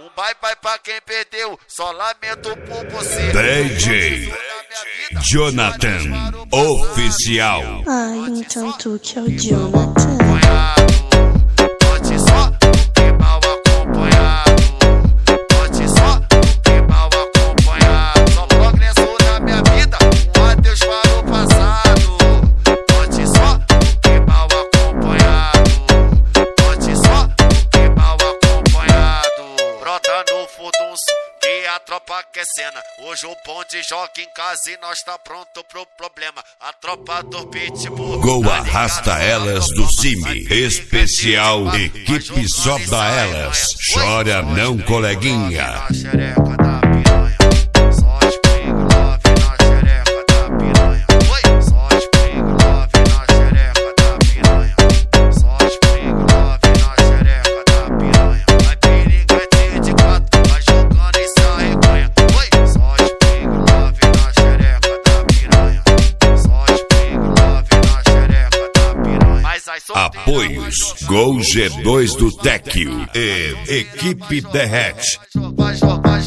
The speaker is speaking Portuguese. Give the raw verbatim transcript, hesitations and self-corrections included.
Um bye-bye pra quem perdeu, só lamento por você. D J Jonathan Oficial. Ai, então tu que é o Jonathan. Bote só que mal acompanhado. Bote só que mal acompanhado. Só progresso na minha vida, um adeus para o passado. Bote só que mal acompanhado. Bote só que mal acompanhado. Brota no furdunço que a tropa quer cena. Hoje o bonde joga em casa e nós tá pronto pro problema. A tropa do Pitbull Go Arrasta Elas do Cime. Especial Equipe Só da Elas. Chora não, coleguinha. Na xereca da piranha. Só spring love na xereca da piranha. Só spring love na xereca da piranha. Só spring love na xereca da piranha. Vai piriguete de quatro, vai jogando e se arreganha. Só spring love na xereca da piranha. Só spring love na xereca da piranha. Mas as solteiras Apoios Gol G dois do Tecchio e Equipe Derrete. vai jogar,